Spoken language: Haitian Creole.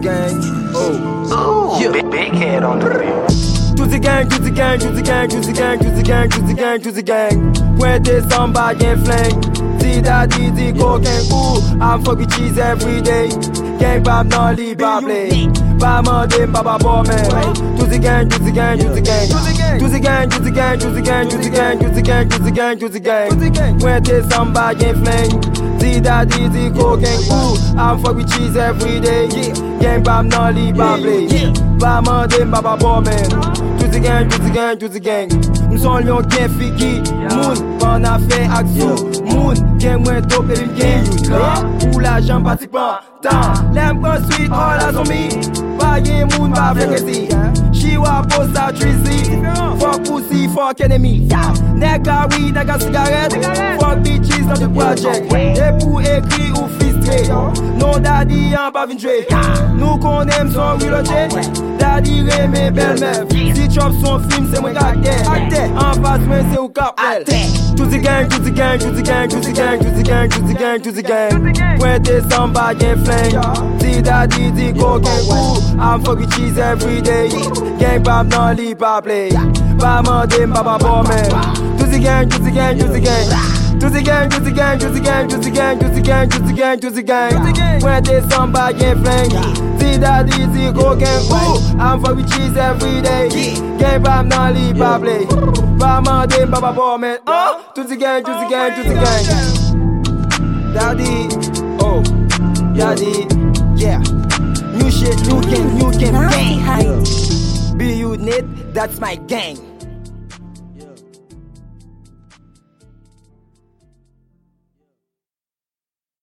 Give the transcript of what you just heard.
gang. Oh, Ooh, big head on the beat. To the gang, to the gang, to the gang, to the gang, to the gang, to the gang, to the gang. Pointe samba gang fling. See daddy, the cocaine. Ooh, I'm fucking cheese every day. Gang bab non li ba play. Ba mande baba bo man. To the gang, to the gang, to the gang. To the gang, to the gang, to the gang, to the gang, to the gang, to the gang, to the gang. Pointe samba gang fling. See daddy, the cocaine. Ooh, I'm fucking cheese every day. Gang bab non li ba play. Ba mande baba bo man. To the gang, to the gang, to the gang. Nous sommes lions gang fiki. Moun, pan a fait action. Moun, gang moins dope et gang youth. Ou l'argent pratiquement. Tant, l'aime construit all la zombie. Pas yé moun, pas fait que si. She wa post a trizy. Fuck pussy, fuck enemy. Nigga weed, nigga cigarette. Fuck bitches dans le project. Et pour écrire ou fistré. Non daddy en pas vindré. Nous qu'on aime son reloadé. Daddy remé belle meuf. Si chop son film, c'est moi acteur. En face, moi c'est au cap. To the gang, to the gang, to the gang, to the gang, to the gang, to the gang, to the gang. Pointe samba gang fling. See daddy, the cocaine. Ooh, I'm fucking cheese every day. Gang bab non li pa play. Ba mande baba bo man. To the gang, to the gang, to the gang. To the gang, to the gang, to the gang, to the gang, to the gang, to the gang, to the gang. Pointe samba gang fling. See daddy, the cocaine. Ooh, I'm fucking cheese every day. Gang bab non li pa play. Ba mande baba bo man. To the gang, to the gang, to the gang. Daddy, oh, daddy, yeah. New shit, new game, gang. Be unit, that's my gang.